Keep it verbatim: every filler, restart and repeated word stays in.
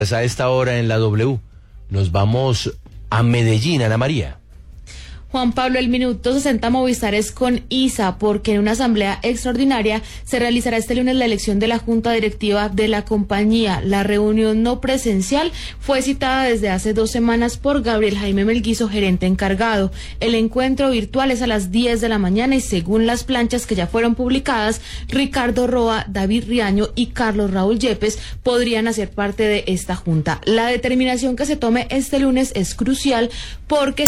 A esta hora en la W. Nos vamos a Medellín, Ana María. Juan Pablo, el minuto sesenta Movistar es con I S A, porque en una asamblea extraordinaria se realizará este lunes la elección de la junta directiva de la compañía. La reunión no presencial fue citada desde hace dos semanas por Gabriel Jaime Melguizo, gerente encargado. El encuentro virtual es a las diez de la mañana y según las planchas que ya fueron publicadas, Ricardo Roa, David Riaño y Carlos Raúl Yepes podrían hacer parte de esta junta. La determinación que se tome este lunes es crucial porque